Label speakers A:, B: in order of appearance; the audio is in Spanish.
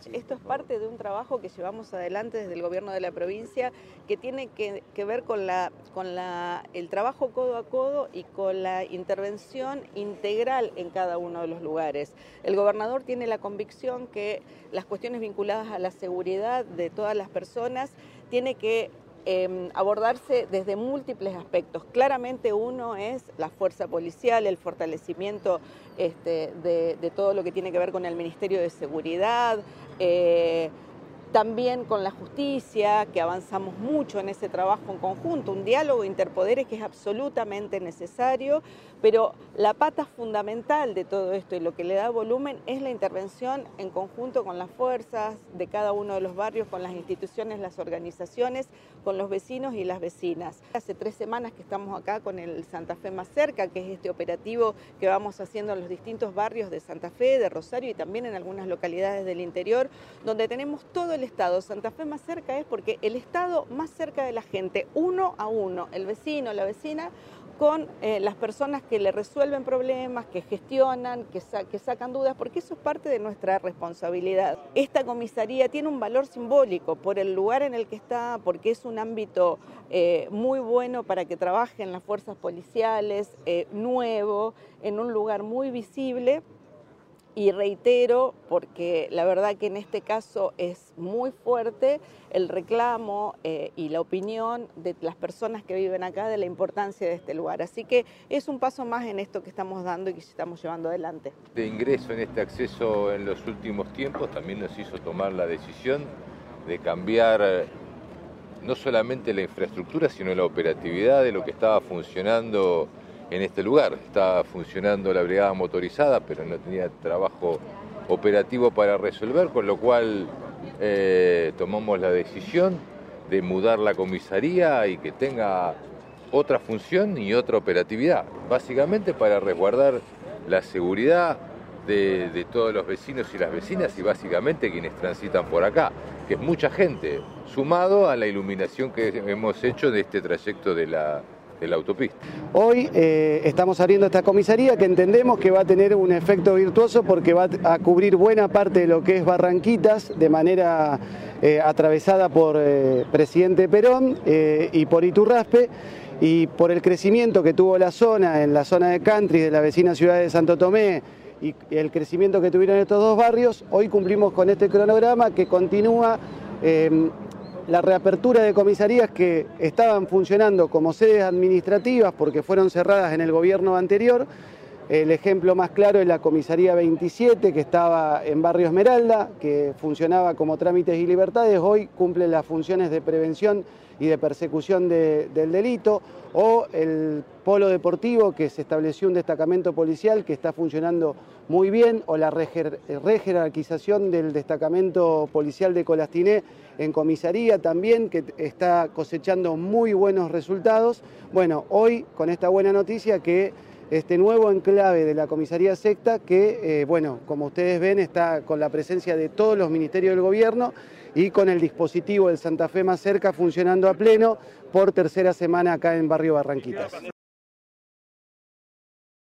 A: Esto es parte de un trabajo que llevamos adelante desde el gobierno de la provincia que tiene que ver con el trabajo codo a codo y con la intervención integral en cada uno de los lugares. El gobernador tiene la convicción que las cuestiones vinculadas a la seguridad de todas las personas tiene que abordarse desde múltiples aspectos. Claramente uno es la fuerza policial, el fortalecimiento de todo lo que tiene que ver con el Ministerio de Seguridad, también con la justicia, que avanzamos mucho en ese trabajo en conjunto, un diálogo interpoderes que es absolutamente necesario, pero la pata fundamental de todo esto y lo que le da volumen es la intervención en conjunto con las fuerzas de cada uno de los barrios, con las instituciones, las organizaciones, con los vecinos y las vecinas. Hace 3 semanas que estamos acá con el Santa Fe Más Cerca, que es este operativo que vamos haciendo en los distintos barrios de Santa Fe, de Rosario y también en algunas localidades del interior, donde tenemos todo el Estado. Santa Fe Más Cerca es porque el Estado más cerca de la gente, uno a uno, el vecino, la vecina, con las personas que le resuelven problemas, que gestionan, que sacan dudas, porque eso es parte de nuestra responsabilidad. Esta comisaría tiene un valor simbólico por el lugar en el que está, porque es un ámbito muy bueno para que trabajen las fuerzas policiales, nuevo, en un lugar muy visible. Y reitero, porque la verdad que en este caso es muy fuerte el reclamo y la opinión de las personas que viven acá de la importancia de este lugar. Así que es un paso más en esto que estamos dando y que estamos llevando adelante.
B: De ingreso en este acceso en los últimos tiempos también nos hizo tomar la decisión de cambiar no solamente la infraestructura, sino la operatividad de lo que estaba funcionando en este lugar. Estaba funcionando la brigada motorizada, pero no tenía trabajo operativo para resolver, con lo cual tomamos la decisión de mudar la comisaría y que tenga otra función y otra operatividad, básicamente para resguardar la seguridad de todos los vecinos y las vecinas y básicamente quienes transitan por acá, que es mucha gente, sumado a la iluminación que hemos hecho de este trayecto de la autopista.
C: Hoy estamos abriendo esta comisaría que entendemos que va a tener un efecto virtuoso porque va a cubrir buena parte de lo que es Barranquitas de manera atravesada por Presidente Perón y por Iturraspe, y por el crecimiento que tuvo la zona, en la zona de Country, de la vecina ciudad de Santo Tomé, y el crecimiento que tuvieron estos 2 barrios, hoy cumplimos con este cronograma que continúa la reapertura de comisarías que estaban funcionando como sedes administrativas porque fueron cerradas en el gobierno anterior. El ejemplo más claro es la comisaría 27, que estaba en Barrio Esmeralda, que funcionaba como trámites y libertades, hoy cumple las funciones de prevención y de persecución del delito, o el polo deportivo, que se estableció un destacamento policial que está funcionando muy bien, o la rejerarquización del destacamento policial de Colastiné en comisaría también, que está cosechando muy buenos resultados. Bueno, hoy con esta buena noticia que este nuevo enclave de la comisaría sexta, que bueno, como ustedes ven, está con la presencia de todos los ministerios del gobierno y con el dispositivo del Santa Fe Más Cerca funcionando a pleno por 3ª semana acá en Barrio Barranquitas.